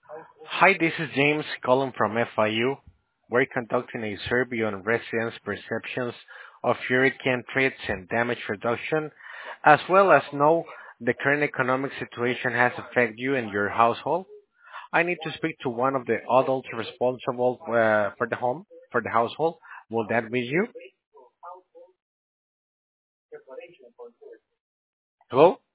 Hi, this is James calling from FIU. We're conducting a survey on residents' perceptions of hurricane threats and damage reduction, as well as know the current economic situation has affected you and your household. I need to speak to one of the adults responsible for the household. Will that be you? Hello?